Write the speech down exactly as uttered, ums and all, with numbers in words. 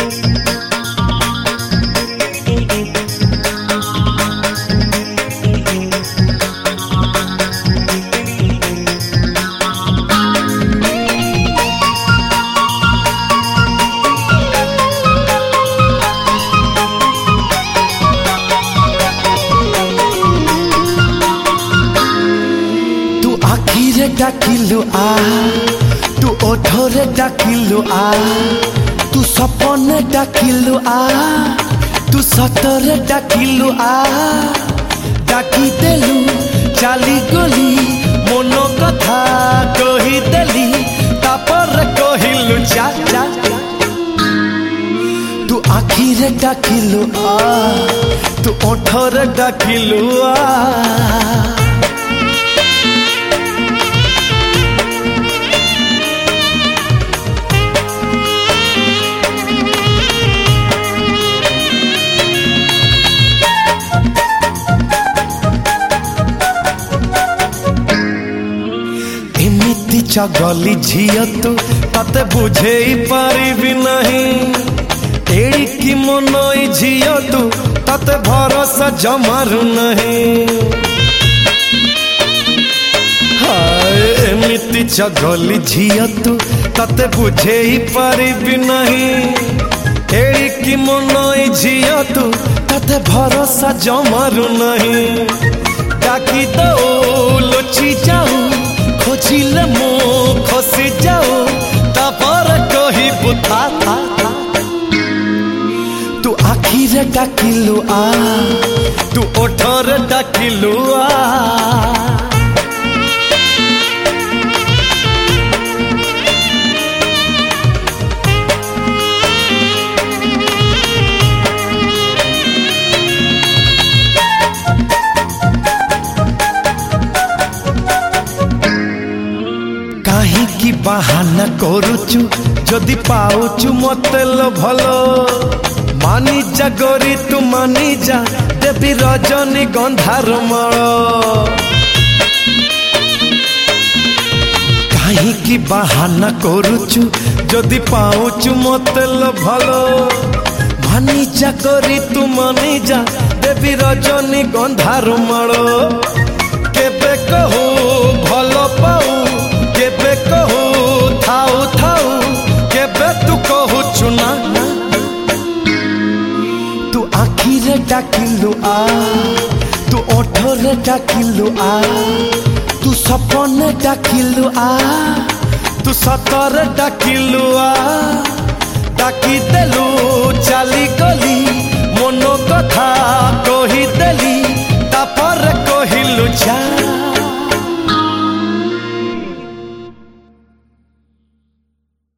डाकिलु आ तू ओठोरे डाकिलु आ तू सपने डाकिलु आ तू सतरे डाकिलु आ डाकी देलु चाली गली मन कथा कही देली तापर कहिलु जा जा तू आखिरे डाकिलु आ तू ओठोरे डाकिलु आ चगली झिया तू तते बुझे पारिबी नहीं एड़ी की मनई झिया तू तते भरोसा जमारू नहीं हाय एमिति चगली झिया तू तते बुझे पारिबी नहीं एड़ी की मनई झिया तू तते भरोसा जमारू नहीं डाकी दो लोची जाऊ खोजिले मो खसी जाओ तापर कही बुथा था तू आखिरे डाकिलु आ तू ओठरे डाकिलु आ कि बाहाना करुचु जदि पाउचु मते लो भलो मानी जा गोरी तू मानी जा देवी रजनी गंधार मल कहीं कि बाहाना करुचु जदि पाउचु मते लो भलो मानी जा गोरी तू मानी जा देवी रजनी गंधार मल केबे कहू भलो पाऊ केबे कहू थाऊ थाऊ केबे तू कहू चुना तू आखिरे डाकिलु आ तू ओठरे डाकिलु आ तू सपने डाकिलु आ तू सतरे डाकिलु आ डाकी देलु चाली गली मन कथा कही देली तापर कहिलु जा।